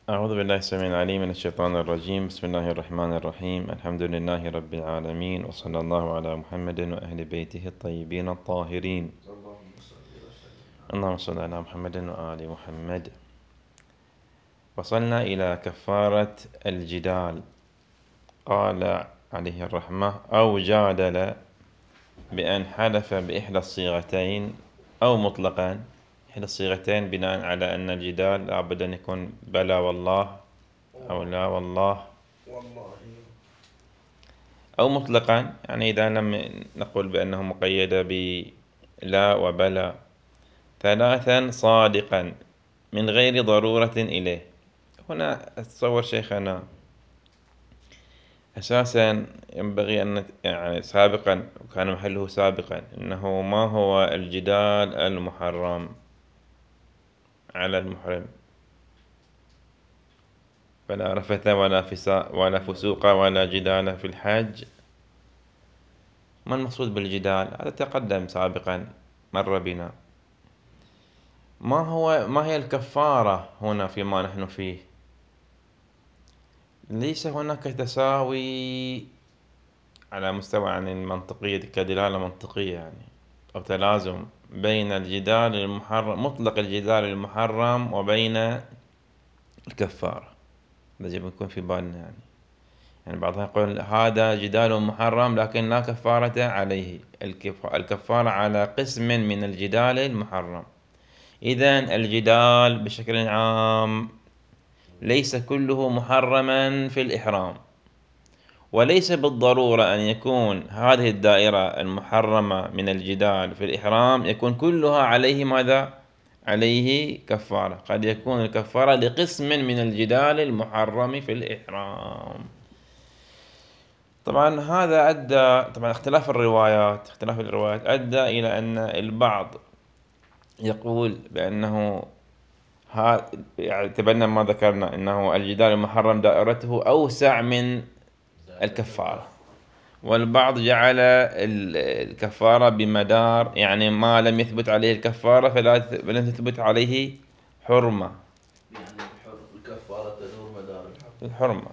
أعوذ بالله السميع العليم من الشيطان الرجيم. بسم الله الرحمن الرحيم. الحمد لله رب العالمين، وصلى الله على محمد وأهل بيته الطيبين الطاهرين. اللهم صل على محمد وآل محمد. وصلنا إلى كفارة الجدال. قال عليه الرحمة: أو جادل بأن حلف بإحدى الصيغتين أو مطلقا. إحدى الصيغتين بناء على أن الجدال لابد أن يكون بلى والله أو لا والله، أو مطلقا، يعني إذا لم نقل بأنه مقيد بلا وبلا. ثلاثا صادقا من غير ضرورة إليه. هنا أتصور شيخنا أساسا ينبغي أن يعني سابقا، وكان محله سابقا، أنه ما هو الجدال المحرم على المحرم؟ فلا رفث ولا فسوق ولا جدال في الحج. ما المقصود بالجدال؟ هذا تقدم سابقا، مر بنا. ما هي الكفارة هنا فيما نحن فيه؟ ليس هناك تساوي على مستوى يعني المنطقية، كدلالة منطقية يعني، أو تلازم بين الجدال المحرم، مطلق الجدال المحرم، وبين الكفارة. يجب أن يكون في بالنا يعني بعضهم يقول هذا جدال محرم لكن لا كفارة عليه. الكفارة على قسم من الجدال المحرم. إذن الجدال بشكل عام ليس كله محرما في الإحرام، وليس بالضرورة أن يكون هذه الدائرة المحرمة من الجدال في الإحرام يكون كلها عليه ماذا؟ عليه كفارة. قد يكون الكفارة لقسم من الجدال المحرم في الإحرام. طبعا هذا أدى، طبعا اختلاف الروايات أدى إلى أن البعض يقول بأنه يعني تبنى ما ذكرنا، أنه الجدال المحرم دائرته أوسع من الكفارة. والبعض جعل الكفارة بمدار، يعني ما لم يثبت عليه الكفارة فلن تثبت عليه حرمة. يعني الكفارة تدور مدار الحرمة.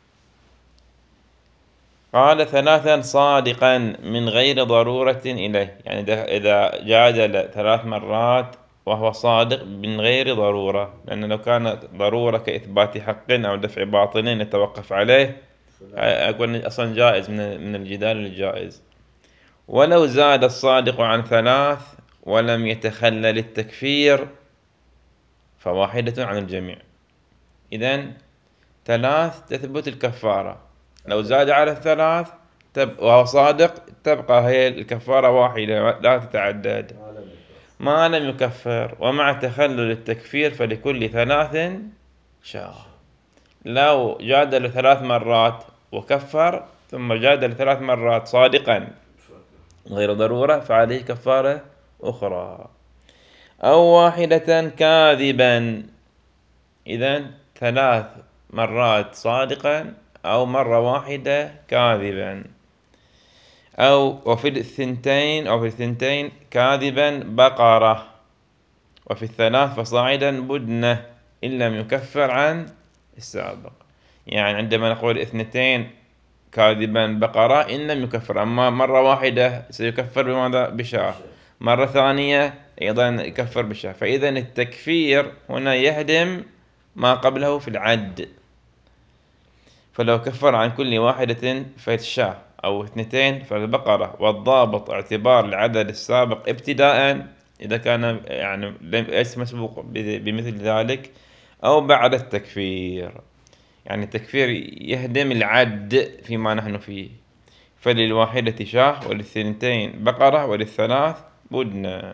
قال ثلاثا صادقا من غير ضرورة إليه، يعني إذا جادل 3 مرات وهو صادق من غير ضرورة، لأن لو كانت ضرورة كإثبات حق أو دفع باطل يتوقف عليه، أكون أصلا جائز من الجدال الجائز. ولو زاد الصادق عن 3 ولم يتخلل التكفير فواحدة عن الجميع. إذن 3 تثبت الكفارة، لو زاد على 3 وهو صادق تبقى هي الكفارة واحدة لا تتعدد ما لم يكفر. ومع تخلل التكفير فلكل 3 شهر. لو جادل 3 مرات وكفر، ثم جادل 3 مرات صادقا غير ضرورة، فعليه كفارة أخرى. أو واحدة كاذبا. إذن 3 مرات صادقا، أو مرة واحدة كاذبا. وفي الثنتين كاذبا بقرة، وفي الثلاث فصاعدا بدنة إن لم يكفر عن السابق. يعني عندما نقول 2 كاذبا بقرة إن لم يكفر، أما مرة واحدة سيكفر بماذا؟ بشاة. مرة ثانية أيضا يكفر بشاة. فإذا التكفير هنا يهدم ما قبله في العد. فلو كفر عن كل واحدة فالشاة، أو 2 فالبقرة، والضابط اعتبار العدد السابق ابتداء إذا كان يعني ليس مسبوق بمثل ذلك، أو بعد التكفير. يعني التكفير يهدم العد فيما نحن فيه. فللواحدة شاه، وللثنتين بقرة، وللثلاث بدنة.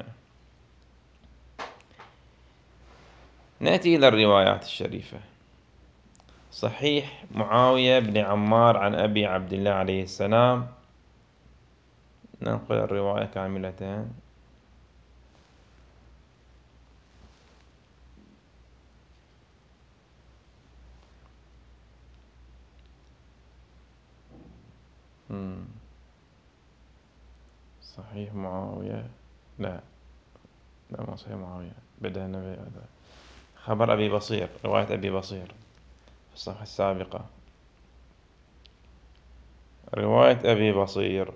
نأتي إلى الروايات الشريفة. صحيح معاوية بن عمار عن أبي عبد الله عليه السلام. ننقل الرواية كاملة. صحيح معاوية، لا لا، ما صحيح معاوية، بدأ النبي هذا خبر أبي بصير، رواية أبي بصير. في الصفحة السابقة. رواية أبي بصير،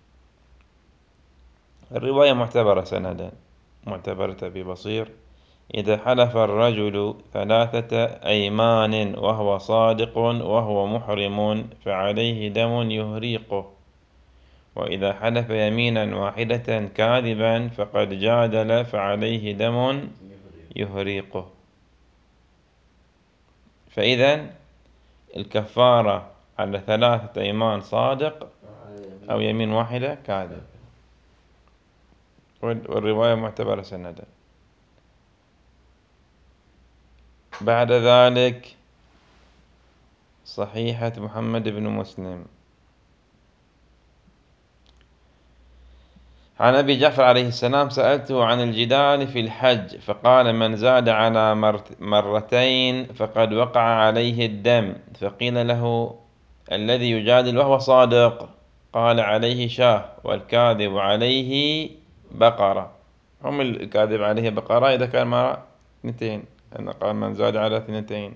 الرواية معتبرة سندا، معتبرة أبي بصير: إذا حلف الرجل 3 أيمان وهو صادق وهو محرم فعليه دم يهريقه، وإذا حلف يمينا واحدة كاذبا فقد جادل فعليه دم يهريقه. فإذا الكفارة على 3 أيمان صادق أو يمين واحدة كاذب، والرواية معتبرة سندا. بعد ذلك صحيحة محمد بن مسلم عن أبي جعفر عليه السلام: سألته عن الجدال في الحج فقال: من زاد على 2 فقد وقع عليه الدم. فقيل له: الذي يجادل وهو صادق؟ قال: عليه شاه، والكاذب عليه بقرة. هم الكاذب عليه بقرة إذا كان ما 2، أن قال من زاد على 2.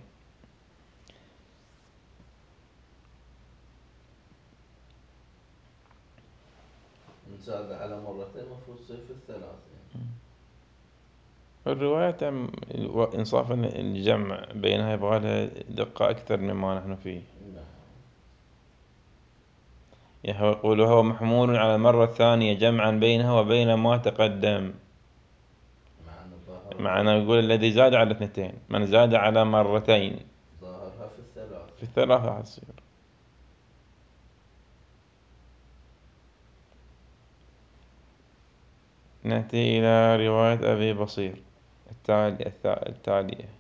من زاد على مرتين المفروض تصير في ال3 يعني. الرواية إنصافا الجمع بينها يبغى لها دقة أكثر مما نحن فيه. نعم. يقول: وهو محمول على المرة الثانية جمعا بينها وبين ما تقدم. معنى يقول الذي زاد على 2، من زاد على 2 ظاهرها في في ال3. 3 حتصير. نأتي إلى رواية أبي بصير التالية: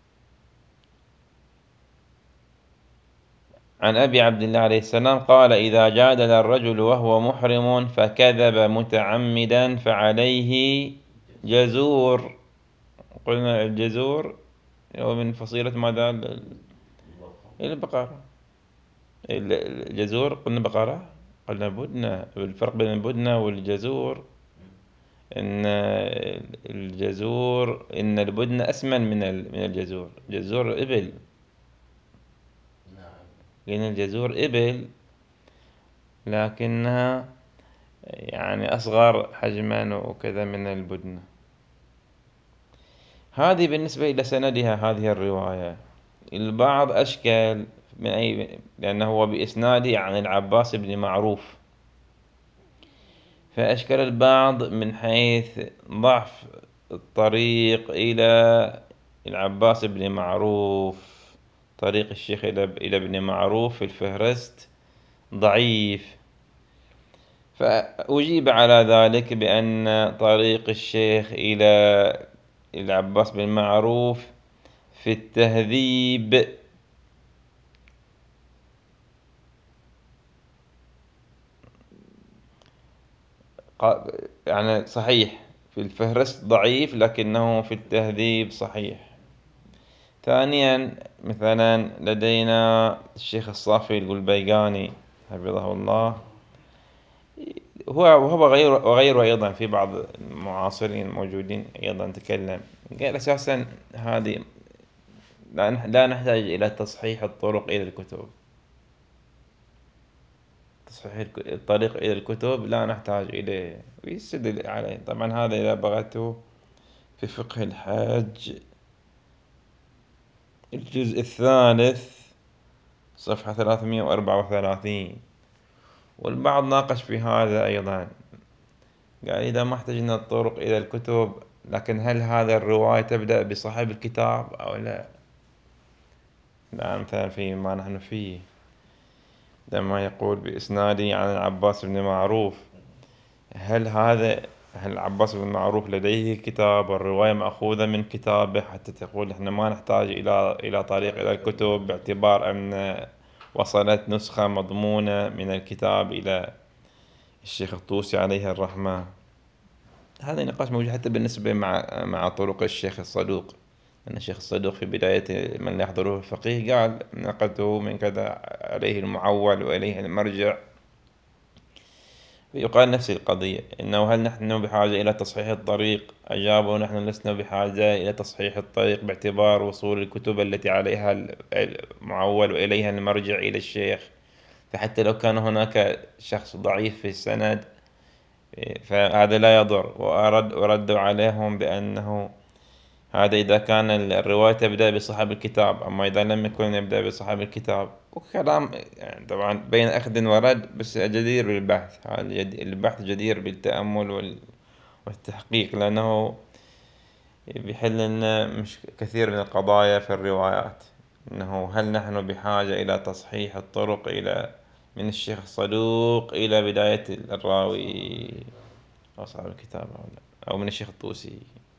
عن أبي عبد الله عليه السلام قال: إذا جادل الرجل وهو محرم فكذب متعمدا فعليه جزور. قلنا الجزور هو من فصيلة ماذا؟ البقرة. الجزور قلنا بقرة، قلنا بدنة. الفرق بين البدنة والجزور إن الجزور، إن البدنة أسمن من الجزور. جزور إبل، نعم. لأن الجزور إبل لكنها يعني أصغر حجما وكذا من البدنة. هذه بالنسبة إلى سندها هذه الرواية. البعض أشكل من لأنه هو بإسناده عن العباس بن معروف، فأشكل البعض من حيث ضعف الطريق إلى العباس بن معروف. طريق الشيخ إلى ابن معروف في الفهرست ضعيف، فأجيب على ذلك بأن طريق الشيخ إلى العباس بن معروف في التهذيب يعني صحيح، في الفهرست ضعيف لكنه في التهذيب صحيح. ثانيا مثلا لدينا الشيخ الصافي القلبيقاني حفظه الله، وهو وغيره أيضا، في بعض المعاصرين موجودين أيضا تكلم، قال أساسا هذه لا نحتاج إلى تصحيح الطرق إلى الكتب. تصحيح الطريق إلى الكتب لا نحتاج إليه، ويستدل عليه. طبعا هذا إذا بغته في فقه الحج الجزء الثالث صفحة 334. والبعض ناقش في هذا أيضا، قال إذا ما احتجنا الطرق إلى الكتب، لكن هل هذا الرواية تبدأ بصاحب الكتاب أو لا؟ الآن مثلا في ما نحن فيه لما يقول بإسنادي عن العباس بن معروف، هل العباس بن معروف لديه كتاب والرواية مأخوذة من كتابه حتى تقول إحنا ما نحتاج إلى طريق إلى الكتب، باعتبار أن وصلت نسخة مضمونة من الكتاب إلى الشيخ الطوسي عليه الرحمة؟ هذا النقاش موجود حتى بالنسبة مع طرق الشيخ الصدوق، أن الشيخ الصدوق في بداية من لا يحضره الفقيه قال: نقلته من كذا، عليه المعول وإليه المرجع. يقال نفس القضية، إنه هل نحن بحاجة إلى تصحيح الطريق؟ أجابوا نحن لسنا بحاجة إلى تصحيح الطريق باعتبار وصول الكتب التي عليها المعول وإليها المرجع إلى الشيخ. فحتى لو كان هناك شخص ضعيف في السند فهذا لا يضر. وردوا عليهم بأنه هذا إذا كان الرواية تبدأ بصاحب الكتاب، أما إذا لم يكن يبدأ بصاحب الكتاب وكلام يعني طبعا بين أخذ ورد، بس جدير بالبحث. هذا البحث جدير بالتأمل والتحقيق، لأنه بيحل لنا مش كثير من القضايا في الروايات. إنه هل نحن بحاجة إلى تصحيح الطرق إلى من الشيخ الصدوق إلى بداية الراوي أو صاحب الكتاب، أو لا، أو من الشيخ الطوسي.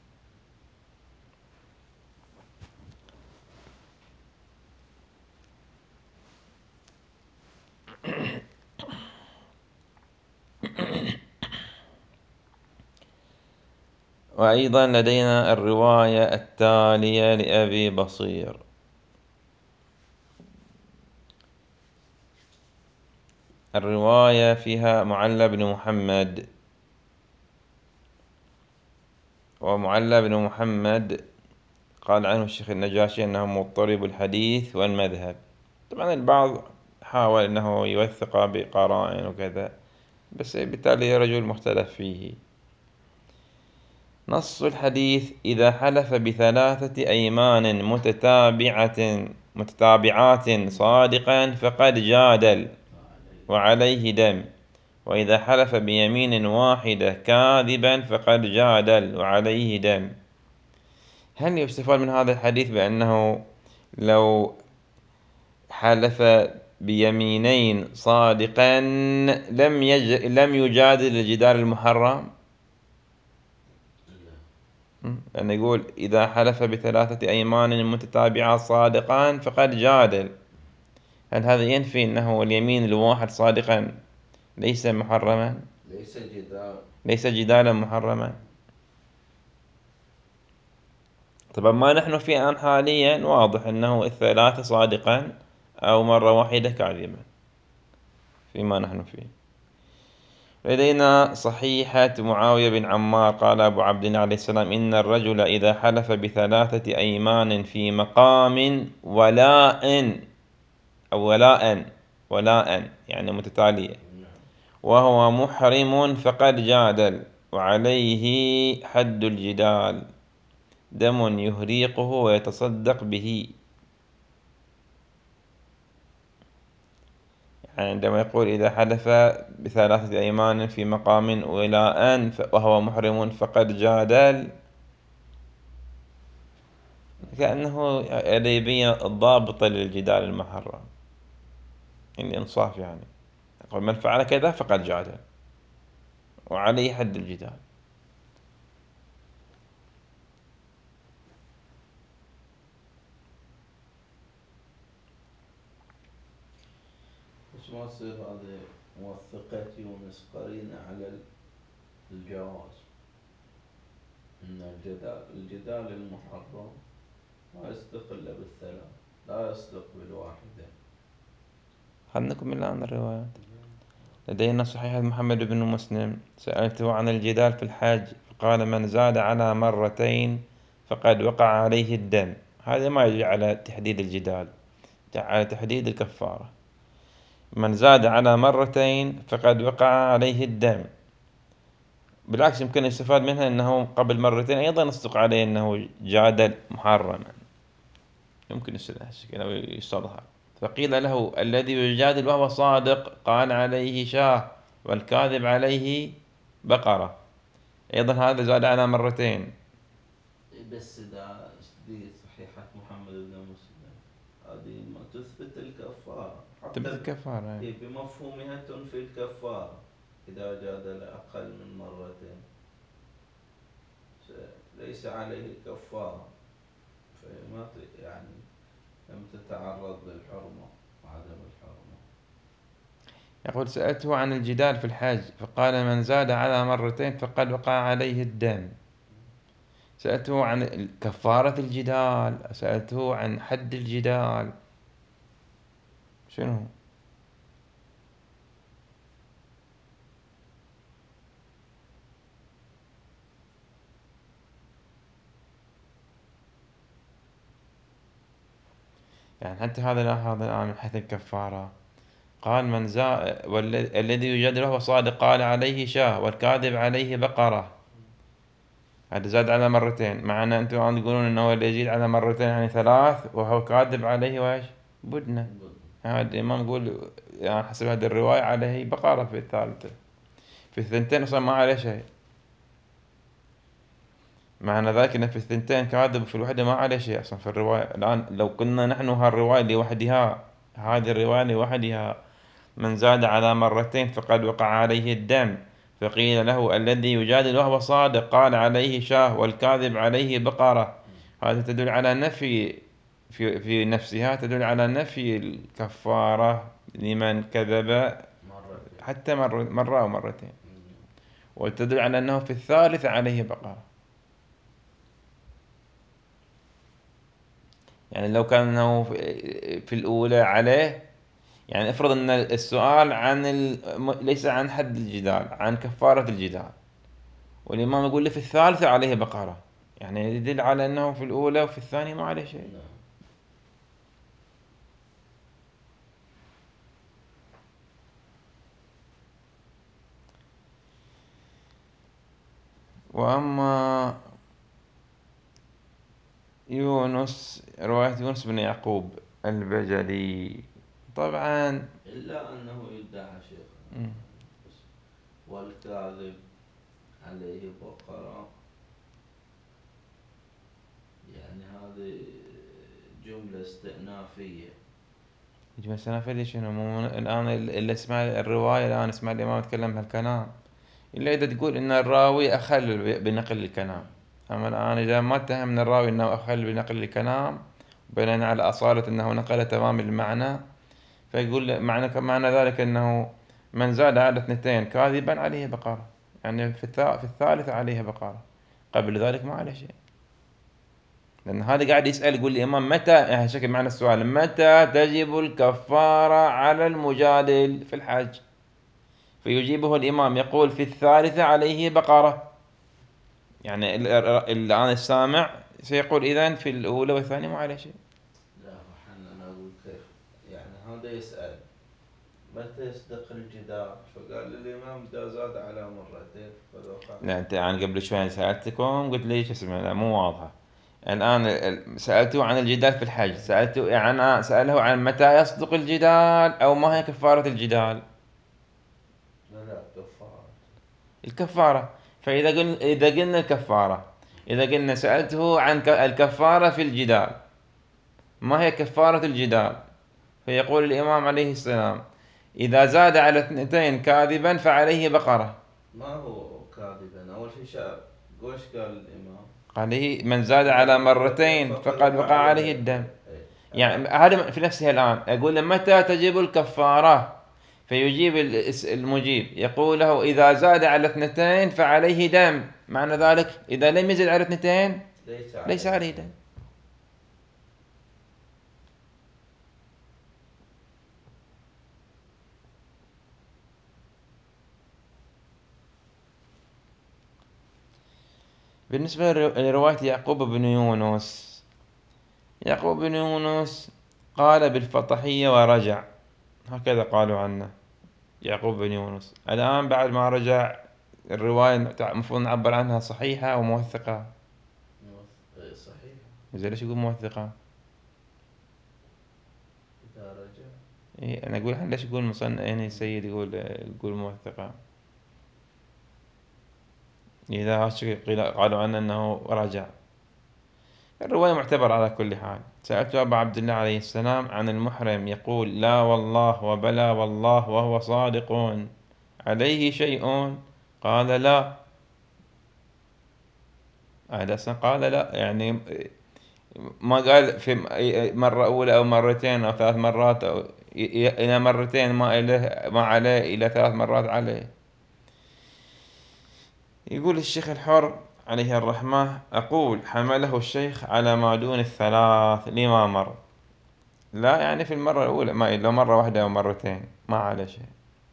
وأيضا لدينا الرواية التالية لأبي بصير. الرواية فيها معلى بن محمد، ومعلى بن محمد قال عنه الشيخ النجاشي أنه مضطرب الحديث والمذهب. طبعا البعض حاول أنه يوثق بقرائن وكذا، بس بالتالي رجل مختلف فيه. نص الحديث: إذا حلف بثلاثة أيمان متتابعات صادقا فقد جادل وعليه دم، وإذا حلف بيمين واحدة كاذبا فقد جادل وعليه دم. هل يستفاد من هذا الحديث بأنه لو حلف بيمينين صادقا لم يجادل الجدال المحرم؟ لأنه يقول إذا حلف بثلاثة أيمان متتابعات صادقان فقد جادل. هل هذا ينفي أنه اليمين الواحد صادقا ليس محرما، ليس جدالا محرما؟ طبعا ما نحن فيه الآن حاليا واضح أنه الثلاثة صادقا أو مرة واحدة كاذبا فيما نحن فيه. لدينا صحيحة معاوية بن عمار قال أبو عبد الله عليه السلام: إن الرجل إذا حلف بثلاثة أيمان في مقام ولاء، أو ولاء يعني متتالية، وهو محرم فقد جادل وعليه حد الجدال، دم يهريقه ويتصدق به. يعني عندما يقول إذا حلف بثلاثة أيمان في مقام ولاء وهو محرم فقد جادل، كأنه يبين الضابط للجدال المحرم، الإنصاف. يعني يقول من فعل كذا فقد جادل وعليه حد الجدال. بس ما تصير هذه موثقة يونس قرينة على الجواز. إن الجدال المحرم ما يصدق إلا بالثلاث، لا يصدق بالواحدة. خلنا نكمل الآن الروايات. لدينا صحيح محمد بن مسلم: سألته عن الجدال في الحج فقال: من زاد على مرتين فقد وقع عليه الدم. هذا ما يجي على تحديد الجدال، على تحديد الكفارة. من زاد على مرتين فقد وقع عليه الدم. بالعكس يمكن يستفاد منها أنه قبل مرتين أيضا يصدق عليه أنه جادل محرما، يمكن يستظهر. فقيل له: الذي يجادل وهو صادق قال عليه شاه، والكاذب عليه بقرة. أيضا هذا زاد على مرتين. بس دي صحيحة محمد بن مسلم، هذه ما تثبت الكفارة تثبت حتى الكفارة. بمفهومها تنفي الكفارة إذا جادل أقل من مرتين ليس عليه كفارة. فما يعني لم تتعرض للحرمة وعدم الحرمة. يقول: سألته عن الجدال في الحج فقال: من زاد على مرتين فقد وقع عليه الدم. سألته عن كفارة الجدال، سألته عن حد الجدال، شنو؟ يعني حتى هذا لاحظ الآن من حيث الكفارة، قال من والذي يجادل وهو صادق قال عليه شاه والكاذب عليه بقرة. هذا زاد على مرتين، مع أن أنتم الآن تقولون أنه اللي يزيد على مرتين يعني ثلاث، وهو كاذب عليه وإيش؟ بدنة. هذا الإمام يقول يعني حسب هذه الرواية عليه بقرة في الثالثة، في الثنتين أصلا ما عليه شيء. معنى ذلك أن في الثنتين كاذب وفي الوحدة ما عليه شيء أصلا في الرواية. الآن لو كنا نحن هالرواية لوحدها، هذه الرواية لوحدها من زاد على مرتين فقد وقع عليه الدم، فقيل له الذي يجادل وهو صادق قال عليه شاه والكاذب عليه بقرة. هذا تدل على نفي، في نفسها تدل على نفي الكفارة لمن كذب مرتين. حتى مرة أو مرتين، وتدل على أنه في الثالث عليه بقرة. يعني لو كان أنه في الأولى عليه، يعني افرض أن السؤال عن ليس عن حد الجدال، عن كفارة الجدال، والإمام يقول لي في الثالثة عليه بقرة، يعني يدل على أنه في الأولى وفي الثانية ما عليه شيء. نعم. وأما يونس، رواية يونس بن يعقوب البجلي طبعا. إلا أنه يدعى شيخنا بس والكاذب عليه بقرة، يعني هذه جملة استئنافية. يجب سنة شنو الآن اللي اسمع الرواية الآن اسمع الإمام يتكلم بهالكلام، إلا إذا تقول إن الراوي أخل بنقل الكلام. أما الآن إذا ما اتهمنا الراوي أنه أخل بنقل الكلام بناء على أصالة أنه نقل تمام المعنى، فيقول معنى ذلك أنه من زاد على اثنتين كاذبا عليه بقرة، يعني في الثالث عليه بقرة، قبل ذلك ما عليه شيء. لأن هذا قاعد يسأل يقول الإمام متى، يعني شكل معنى السؤال متى تجب الكفارة على المجادل في الحج، فيجيبه الإمام يقول في الثالثة عليه بقرة. يعني الآن السامع سيقول إذن في الأولى والثانية ما عليه شيء. لا وحنا نقول كيف، يعني هذا يسأل متى يصدق الجدار، فقال الإمام إذا زاد على مرتين فقد وقع. لا أنت يعني قبل شوي سألتكم قلت لي شو اسمه، لا مو واضحة. الآن سألته عن الجدال في الحج، سألته يعني سأله عن متى يصدق الجدال أو ما هي كفارة الجدال. لا كفارة. الكفارة. فإذا قلنا إذا قلنا الكفارة، إذا قلنا سألته عن الكفارة في الجدال، ما هي كفارة الجدال؟ فيقول الإمام عليه السلام إذا زاد على اثنتين كاذبا فعليه بقرة. ما هو كاذبا، أول شيء وش قال الإمام؟ قال لي من زاد على عليه مرتين مرتين فقد فقد وقع وقع عليه عليه الدم. يعني هذا. هذا في نفسه الآن أقول له متى تجب الكفارة، فيجيب المجيب يقول له إذا زاد على اثنتين فعليه دم، معنى ذلك إذا لم يزد على اثنتين ليس ليس عليه عليه دم. دين. بالنسبة لرواية يعقوب بن يونس، يعقوب بن يونس قال بالفطحية ورجع، هكذا قالوا عنه يعقوب بن يونس. الآن بعد ما رجع الرواية المفروض نعبر عنها صحيحة أو موثقة. صحيح. زين ليش يقول موثقة؟ إذا رجع. إيه أنا أقول إحنا ليش يقول مصنف يعني السيد يقول موثقة؟ إذا هالشكل قالوا عنه أنه رجع. الرواية معتبرة على كل حال. سألت أبا عبد الله عليه السلام عن المحرم يقول لا والله وبلا والله وهو صادق عليه شيء؟ قال لا. أهل قال لا، يعني ما قال في مرة أولى أو مرتين أو ثلاث مرات أو إلى مرتين ما إله ما عليه إلى ثلاث مرات عليه. يقول الشيخ الحر عليه الرحمة أقول حمله الشيخ على ما دون الثلاث لما مر. لا يعني في المرة الأولى ما إلا مرة واحدة أو مرتين ما عليه شيء.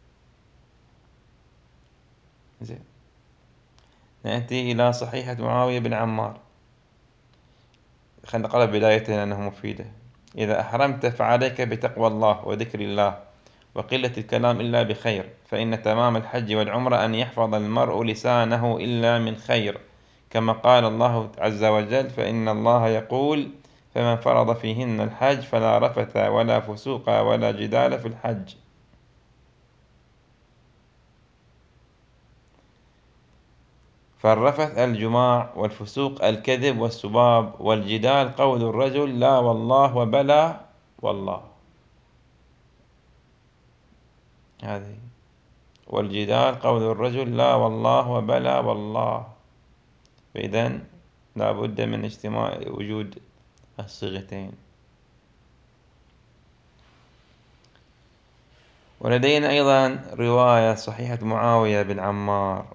زين، نأتي إلى صحيحة معاوية بن عمار. خلينا نقرأ بداية لأنه مفيدة. إذا أحرمت فعليك بتقوى الله وذكر الله وقلة الكلام إلا بخير، فإن تمام الحج والعمرة أن يحفظ المرء لسانه إلا من خير، كما قال الله عز وجل: فإن الله يقول: فمن فرض فيهن الحج فلا رفث ولا فسوق ولا جدال في الحج. فالرفث الجماع، والفسوق الكذب والسباب، والجدال قول الرجل لا والله وبلا والله، هذه. والجدال قول الرجل لا والله وبلا والله. فإذن لا بد من اجتماع وجود الصيغتين. ولدينا أيضا رواية صحيحة معاوية بن عمار: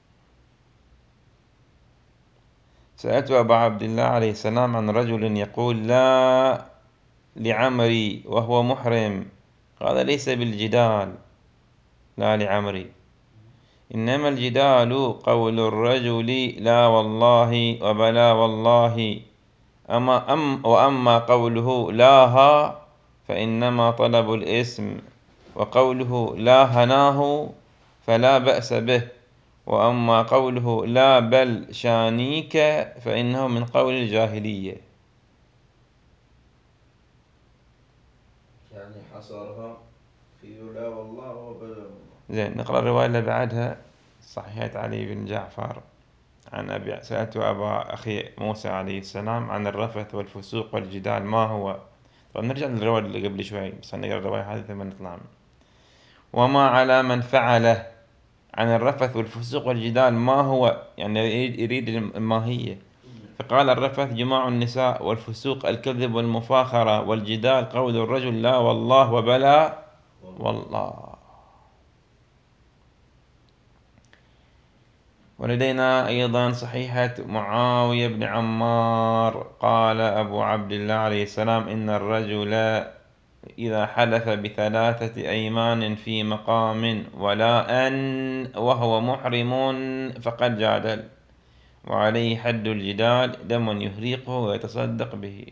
سألت أبا عبد الله عليه السلام عن رجل يقول لا لعمري وهو محرم، قال: ليس بالجدال لا لعمري، إنما الجدال قول الرجل لا والله وبلا والله، وأما قوله لاها فإنما طلب الاسم، وقوله لا هناه فلا بأس به، وأما قوله لا بل شانيك فإنه من قول الجاهلية. يعني حصرها في لا والله وبلا والله. زين، نقرأ الرواية اللي بعدها. صحيحة علي بن جعفر عن سألت أبا أخي موسى عليه السلام عن الرفث والفسوق والجدال ما هو. طب نرجع للرواية اللي قبل شوي، بس نقرأ الرواية هذه ثم نطلع. وما على من فعله عن الرفث والفسوق والجدال ما هو، يعني يريد الماهية. فقال: الرفث جماع النساء، والفسوق الكذب والمفاخرة، والجدال قول الرجل لا والله وبلا والله. ولدينا أيضا صحيحة معاوية بن عمار قال أبو عبد الله عليه السلام: إن الرجل إذا حلف بثلاثة أيمان في مقام ولا أن وهو محرم فقد جادل، وعليه حد الجدال، دم يهريقه ويتصدق به.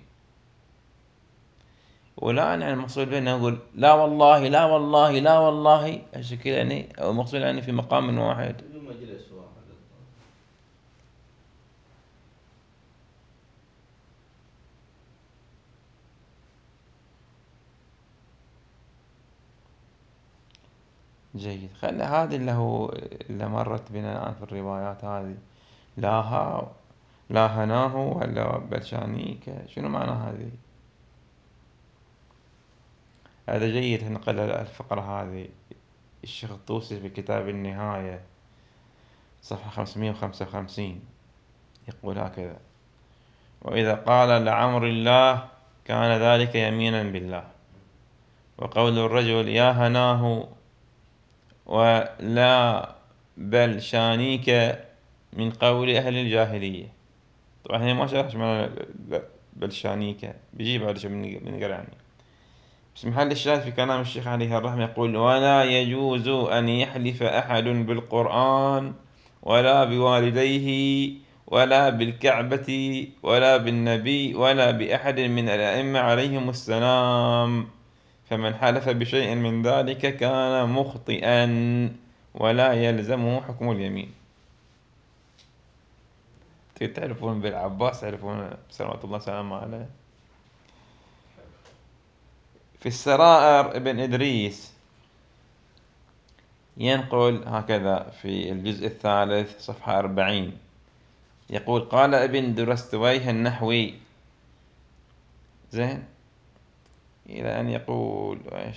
ولا يعني المقصود به أنه يقول لا والله لا والله لا والله الشكل، يعني المقصود يعني في مقام واحد. في مجلس واحد. جيد. خلنا هذه اللي مرت بنا الآن في الروايات هذه، لاها لا هناه ولا بلشانيك، شنو معنى هذه؟ هذا جيد. نقل الفقرة هذه الشيخ الطوسي في كتاب النهاية صفحة 555 يقول هكذا: وإذا قال لعمر الله كان ذلك يمينا بالله، وقول الرجل يا هناه ولا بل شانيك من قول أهل الجاهلية. طبعا هنا ما شرح معنى بل شانيك، بيجي بعد شو بنقرأ يعني. بس محل الشاهد في كلام الشيخ عليه الرحمة يقول: ولا يجوز أن يحلف أحد بالقرآن ولا بوالديه ولا بالكعبة ولا بالنبي ولا بأحد من الأئمة عليهم السلام، فمن حلف بشيء من ذلك كان مخطئا ولا يلزمه حكم اليمين. تعرفون بالعباس، تعرفون صلوات الله وسلامه عليه. في السرائر ابن إدريس ينقل هكذا في الجزء الثالث صفحة 40 يقول: قال ابن درستويه النحوي، زين، إلى أن يقول إيش،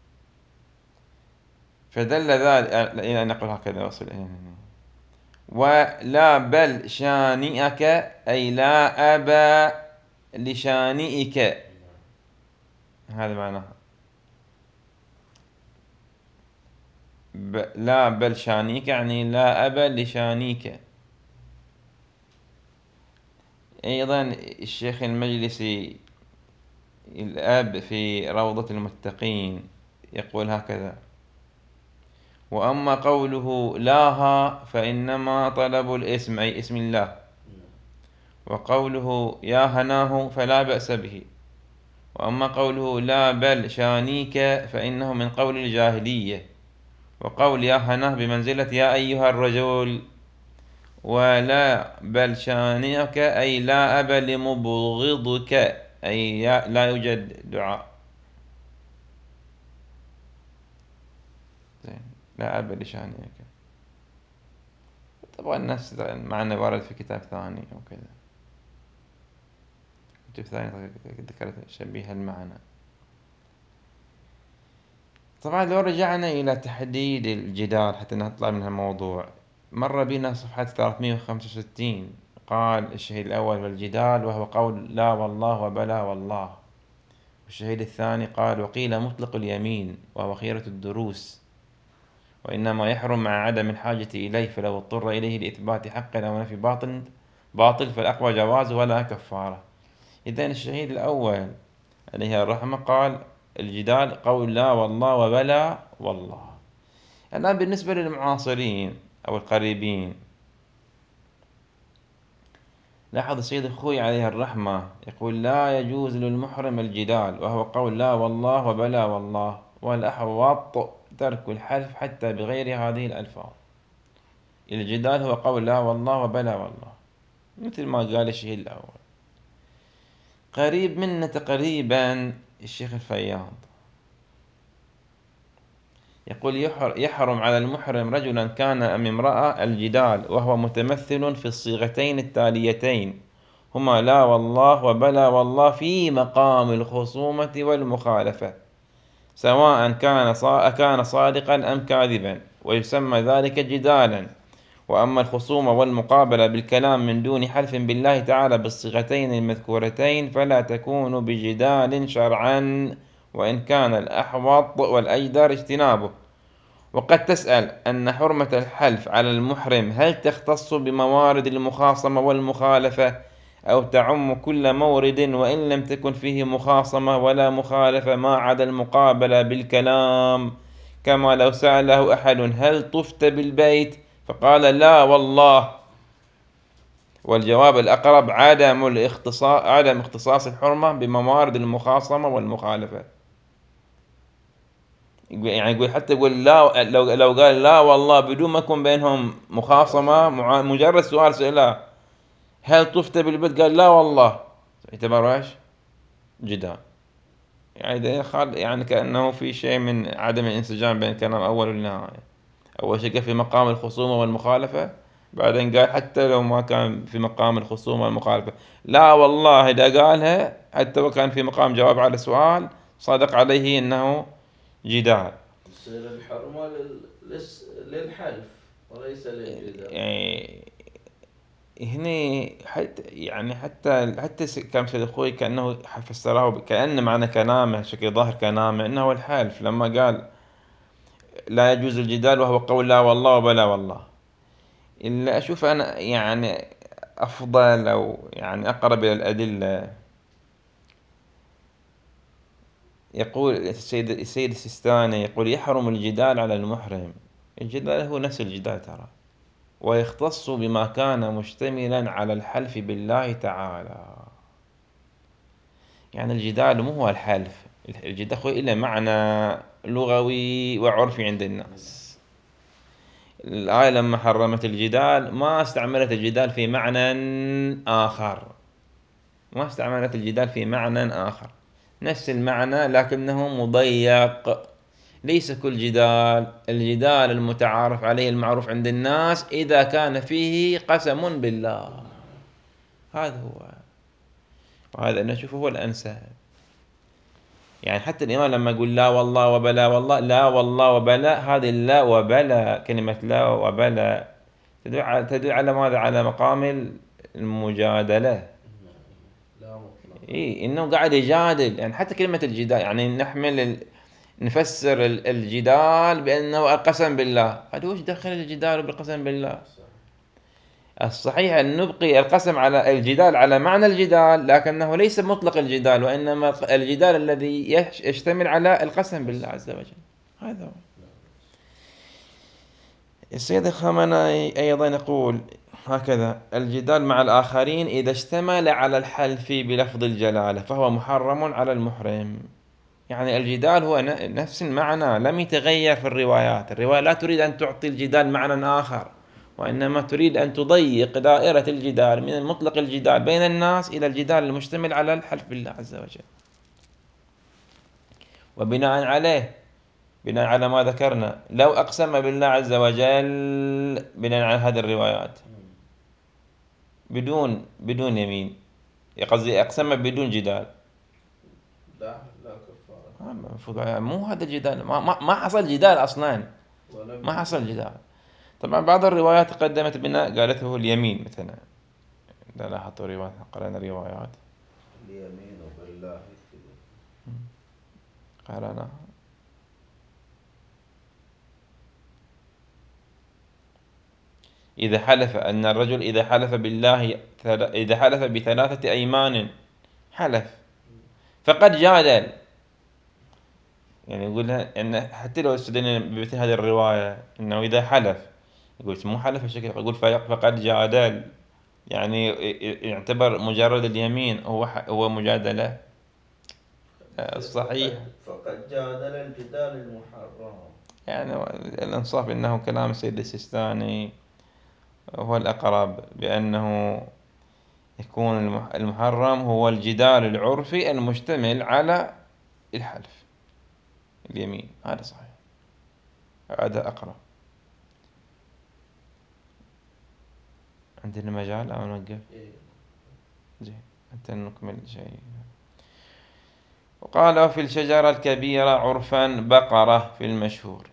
فدل ذلك إلى أن يقول هكذا وصل ولا بل شانئك أي لا أبا لشانئك، هذا معناه. لا بل شانئك يعني لا أبا لشانيك. أيضا الشيخ المجلسي الأب في روضة المتقين يقول هكذا: وأما قوله لاها فإنما طلب الاسم أي اسم الله، وقوله يا هناه فلا بأس به، وأما قوله لا بل شانيك فإنه من قول الجاهلية، وقول يا هناه بمنزلة يا أيها الرجل. ولا بل شانئك أي لا أب لمبغضك، أي لا يوجد دعاء. زين، لا أب لشانئك. طبعا نفس معنى وارد في كتاب ثاني أو كذا، كتاب ثاني ذكرت شبيه المعنى. طبعا لو رجعنا إلى تحديد الجدال حتى نطلع من الموضوع، مر بنا صفحة 365. قال الشهيد الأول والجدال وهو قول لا والله وبلا والله. والشهيد الثاني قال وقيل مطلق اليمين وهو خيرة الدروس، وإنما يحرم مع عدم الحاجة إليه، فلو اضطر إليه لإثبات حق أو نفي باطل فالأقوى جواز ولا كفارة. إذن الشهيد الأول عليه الرحمة قال الجدال قول لا والله وبلا والله. الآن بالنسبة للمعاصرين أو القريبين، لاحظ السيد الخوي عليه الرحمة يقول لا يجوز للمحرم الجدال وهو قول لا والله وبلا والله، والأحوط ترك الحلف حتى بغير هذه الألفاظ. الجدال هو قول لا والله وبلا والله، مثل ما قال الشهيد الأول. قريب منا تقريبا الشيخ الفياض يقول يحرم على المحرم رجلا كان أم امرأة الجدال، وهو متمثل في الصيغتين التاليتين هما لا والله وبلا والله في مقام الخصومة والمخالفة، سواء كان صادقا أم كاذبا، ويسمى ذلك جدالا. وأما الخصومة والمقابلة بالكلام من دون حلف بالله تعالى بالصيغتين المذكورتين فلا تكون بجدال شرعا، وإن كان الأحوط والأجدر اجتنابه. وقد تسأل أن حرمة الحلف على المحرم هل تختص بموارد المخاصمة والمخالفة أو تعم كل مورد وإن لم تكن فيه مخاصمة ولا مخالفة ما عدا المقابلة بالكلام، كما لو سأله أحد هل طفت بالبيت فقال لا والله، والجواب الأقرب عدم اختصاص الحرمة بموارد المخاصمة والمخالفة. يعني يقول حتى يقول لا، لو قال لا والله بدون ما يكون بينهم مخاصمة، مجرد سؤال هل طفت بالبيت قال لا والله، يعتبر ايش؟ جدال. يعني كأنه في شيء من عدم الانسجام بين الكلام الأول والنهاية. أول شيء قال في مقام الخصومة والمخالفة، بعدين قال حتى لو ما كان في مقام الخصومة والمخالفة لا والله إذا قالها حتى لو كان في مقام جواب على سؤال صادق عليه أنه جدال. تصير الحرمة للحلف وليس للجدال. يعني هني حتى كان في أخوي كأنه فسره كأن معنى كلامه شكل ظاهر كلامه أنه الحلف، لما قال لا يجوز الجدال وهو قول لا والله وبلا والله. إلا أشوف أنا يعني أفضل أو يعني أقرب إلى الأدلة. يقول السيد السيستاني يقول يحرم الجدال على المحرم. الجدال هو نفس الجدال ترى، ويختص بما كان مشتملا على الحلف بالله تعالى. يعني الجدال مو هو الحلف، الجدال هو إلا معنى لغوي وعرفي عند الناس. الآية لما حرمت الجدال ما استعملت الجدال في معنى آخر، ما استعملت الجدال في معنى آخر، نفس المعنى لكنه مضيق. ليس كل جدال، الجدال المتعارف عليه المعروف عند الناس إذا كان فيه قسم بالله، هذا هو، وهذا نشوفه هو الأنسب. يعني حتى الإمام لما يقول لا والله وبلا والله، لا والله وبلا، هذه لا وبلا كلمة لا وبلا تدل على ماذا؟ على مقام المجادلة. لا مطلقا. إيه، إنه قاعد يجادل. يعني حتى كلمة الجدال يعني نفسر الجدال بأنه القسم بالله، هذا وش دخل الجدال بالقسم بالله؟ صحيح. الصحيح أن نبقي القسم على الجدال على معنى الجدال، لكنه ليس مطلق الجدال، وإنما الجدال الذي يشتمل على القسم بالله عز وجل، هذا هو. السيد الخامنئي أيضا يقول هكذا الجدال مع الآخرين إذا اشتمل على الحلف بلفظ الجلالة فهو محرم على المحرم. يعني الجدال هو نفس المعنى، لم يتغير في الروايات. الرواية لا تريد أن تعطي الجدال معنى آخر، وإنما تريد أن تضيق دائرة الجدال من مطلق الجدال بين الناس إلى الجدال المشتمل على الحلف بالله عز وجل. وبناء عليه، بناء على ما ذكرنا، لو أقسم بالله عز وجل بناء على هذه الروايات بدون يمين، قصدي أقسم بدون جدال، لا كفارة. مو هذا الجدال، ما حصل جدال أصلا، ولم ما حصل يجوز. جدال. طبعا بعض الروايات قدمت بناء قالته اليمين مثلا، إذا لاحظتوا روايات قرأنا روايات اليمين بالله كذا. قرأنا إذا حلف أن الرجل إذا حلف بالله، إذا حلف بثلاثة أيمان حلف فقد جادل. يعني يقول أن حتى لو استدلنا بمثل هذه الرواية أنه إذا حلف، يقول مو حلف بشكل، يقول فقد جادل، يعني يعتبر مجرد اليمين هو مجادلة صحيح. فقد جادل الجدال المحرم. يعني الإنصاف أنه كلام السيد السيستاني هو الأقرب، بأنه يكون المحرم هو الجدال العرفي المشتمل على الحلف اليمين، هذا صحيح، هذا أقرب. عندنا مجال أو نوقف؟ إيه. زين، حتى نكمل شيء. وقال في الشجرة الكبيرة عرفا بقرة في المشهور،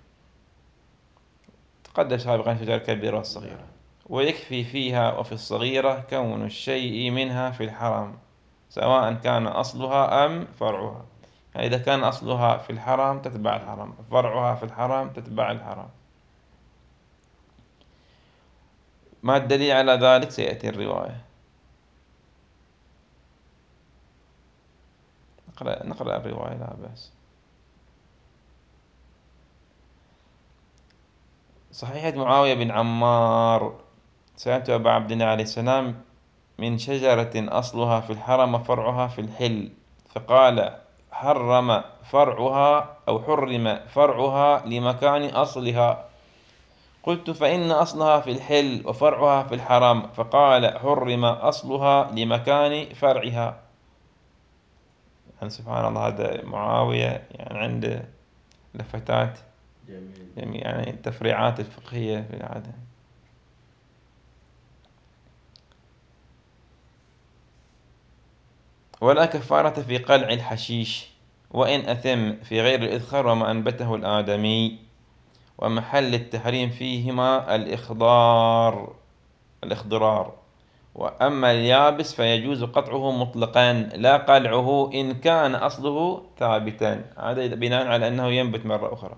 تقدم سابقا الشجرة الكبيرة والصغيرة، نعم. ويكفي فيها وفي الصغيرة كون الشيء منها في الحرام سواء كان أصلها أم فرعها. يعني إذا كان أصلها في الحرام تتبع الحرام، فرعها في الحرام تتبع الحرام. ما الدليل على ذلك؟ سيأتي الرواية. نقرأ الرواية لا بأس. صحيحة معاوية بن عمار: سألت أبا عبد الله عليه السلام من شجرة أصلها في الحرم وفرعها في الحل، فقال حرم فرعها أو حرم فرعها لمكان أصلها. قلت فإن أصلها في الحل وفرعها في الحرم، فقال حرم أصلها لمكان فرعها. يعني سبحان الله، هذا معاوية يعني عنده لفتات، جميل. يعني التفريعات الفقهية في العادة. ولا كفارة في قلع الحشيش وإن أثم في غير الإذخر وما أنبته الآدمي، ومحل التحريم فيهما الإخضرار. وأما اليابس فيجوز قطعه مطلقا لا قلعه إن كان أصله ثابتا، هذا بناء على أنه ينبت مرة أخرى.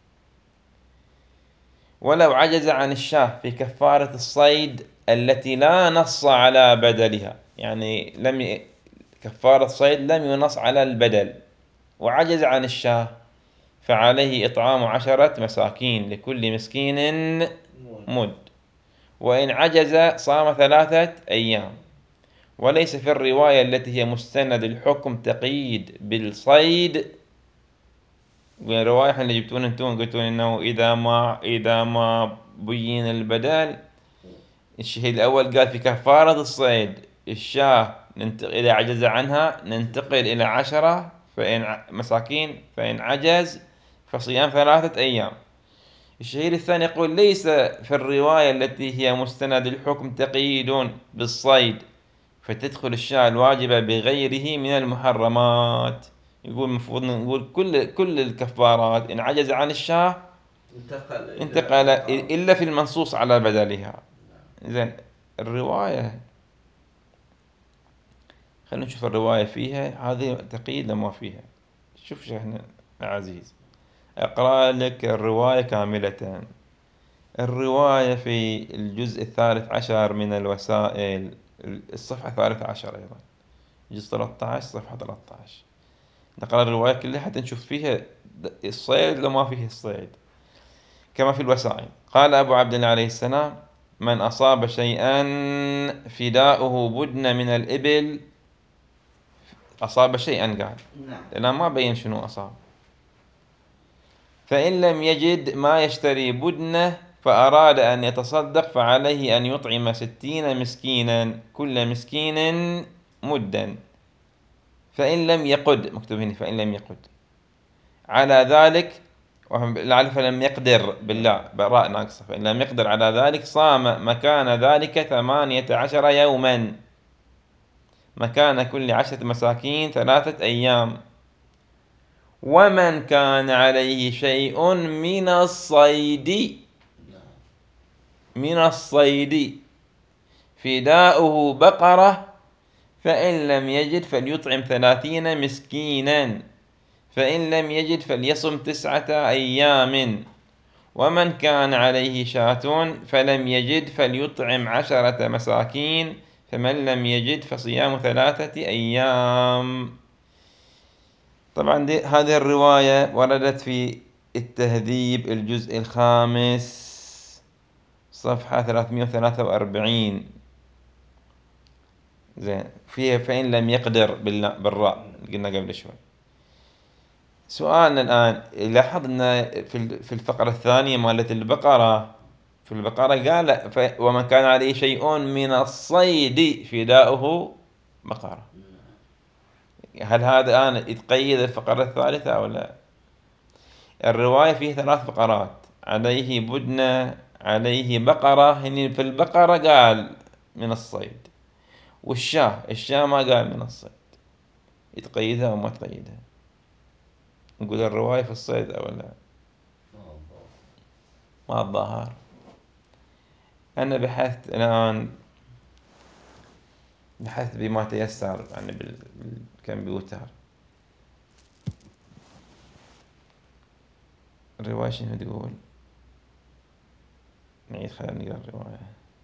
ولو عجز عن الشاة في كفارة الصيد التي لا نص على بدلها، يعني كفارة الصيد لم ينص على البدل، وعجز عن الشاة، فعليه إطعام 10 مساكين لكل مسكين مد، وإن عجز صام 3 أيام. وليس في الرواية التي هي مستند الحكم تقييد بالصيد. الرواية اللي جبتون انتم قلتون انه اذا ما بين البدل. الشهيد الاول قال في كفارة الصيد الشاة اذا عجز عنها ننتقل الى 10 مساكين، فإن عجز فصيام 3 أيام. الشهيد الثاني يقول ليس في الرواية التي هي مستند الحكم تقييد بالصيد، فتدخل الشاة الواجبة بغيره من المحرمات. يقول المفروض نقول كل الكفارات إن عجز عن الشاة انتقل إلى انتقل إطعام. إلا في المنصوص على بدلها. نعم. إذن الرواية، خلينا نشوف الرواية فيها هذه تقييد لما فيها. شوف شيخنا العزيز، أقرأ لك الرواية كاملة. الرواية في الجزء 13 من الوسائل، الصفحة 13 أيضا، جزء 13 صفحة 13. نقرأ الرواية كلها حتى نشوف فيها الصيد لو ما فيه الصيد. كما في الوسائل: قال أبو عبد الله عليه السلام: من أصاب شيئا فداؤه بدن من الإبل. أصاب شيئا قال، نعم. لأنه ما بين شنو أصاب. فإن لم يجد ما يشتري بدنه فأراد أن يتصدق فعليه أن يطعم 60 مسكينا، كل مسكين مدا. فإن لم يقد، مكتوب هنا فإن لم يقد على ذلك، لعل فلم يقدر بالله براء ناقصة، فإن لم يقدر على ذلك صام مكان ذلك 18 يوما، مكان كل 10 مساكين 3 أيام. ومن كان عليه شيء من الصيد، نعم. من الصيد فداؤه بقرة، فإن لم يجد فليطعم 30 مسكينا، فإن لم يجد فليصم 9 أيام. ومن كان عليه شاة فلم يجد فليطعم 10 مساكين، فمن لم يجد فصيام 3 أيام. طبعا هذه الرواية وردت في التهذيب الجزء 5 صفحة 343. زين، فيها فإن لم يقدر بالراء قلنا قبل شوي. سؤالنا الآن، لاحظنا في الفقرة الثانية مالت البقرة، في البقرة قال ومن كان عليه شيء من الصيد فداؤه بقرة. هل هذا الآن يتقيد الفقرة الثالثة أو لا؟ الرواية فيه 3 فقرات، عليه بدنة، عليه بقرة. هني في البقرة قال من الصيد، الشاة ما قال من الصيد. يتقيدها أو ما تقيدها؟ نقول الرواية في الصيد أو لا؟ ما الظاهر. أنا بحثت الآن، بحثت بما تيسر يعني بالكمبيوتر. الرواية شنو تقول؟ نعيد، خلينا نقرأ الرواية.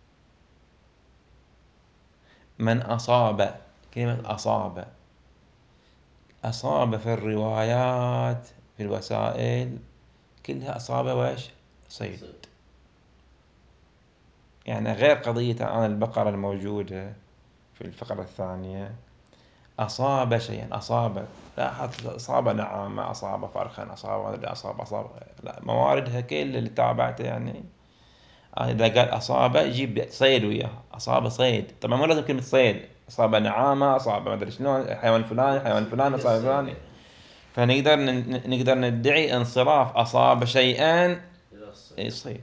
من أصاب، كلمة أصاب في الروايات في الوسائل كلها أصاب وش؟ صيد. يعني غير قضية الآن البقرة الموجودة في الفقرة الثانية. أصاب شيئا، أصاب، لاحظ أصاب نعامة، أصاب فرخا، أصاب لا، مواردها كل اللي تابعته يعني. إذا قال أصاب يجيب صيد وياه، أصاب صيد. طبعا مو لازم كلمة صيد، أصاب نعامة، أصاب ما أدري شلون، حيوان فلاني، حيوان فلاني، أصاب فلاني. فنقدر نقدر ندعي انصراف أصاب شيئا إلى الصيد.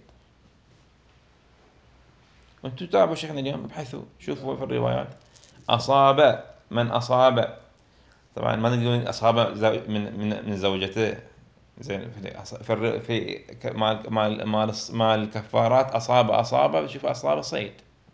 وانتم تتابعوا شيخنا اليوم، ابحثوا شوفوا في الروايات. أصاب، من أصاب، طبعا ما نقول أصاب من زوجته. زين، في مال الكفارات أصاب شوف أصاب صيد.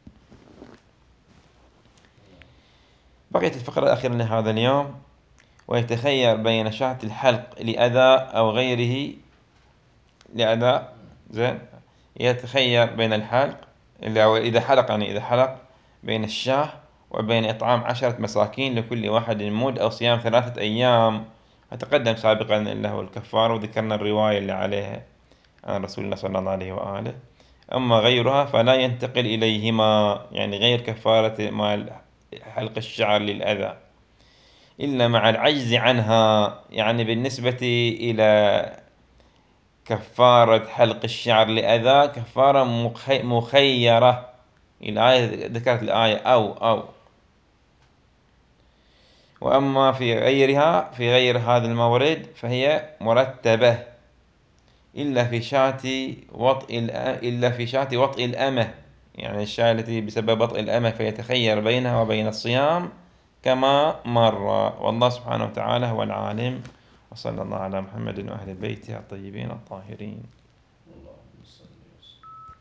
بقيت الفقرة الأخيرة لهذا اليوم. ويتخير بين شاة الحلق لأذى أو غيره لأذى. زين، يتخير بين الحلق، اللي هو إذا حلق، يعني إذا حلق، بين الشاه وبين إطعام 10 مساكين لكل واحد مد، أو صيام 3 أيام. تقدم سابقا اللي هو الكفارة، وذكرنا الرواية اللي عليها عن رسول الله صلى الله عليه وآله. أما غيرها فلا ينتقل إليهما، يعني غير كفارة مال حلق الشعر للأذى، إلا مع العجز عنها. يعني بالنسبة إلى كفارة حلق الشعر لأذى كفارة مخيرة. الآية ذكرت الآية أو. وأما في غيرها، في غير هذا المورد فهي مرتبة، إلا في شاة وطئ الأمة، يعني الشاة التي بسبب وطئ الأمة فيتخير بينها وبين الصيام كما مر. والله سبحانه وتعالى هو العالم. وصلى الله على محمد وأهل بيته الطيبين الطاهرين.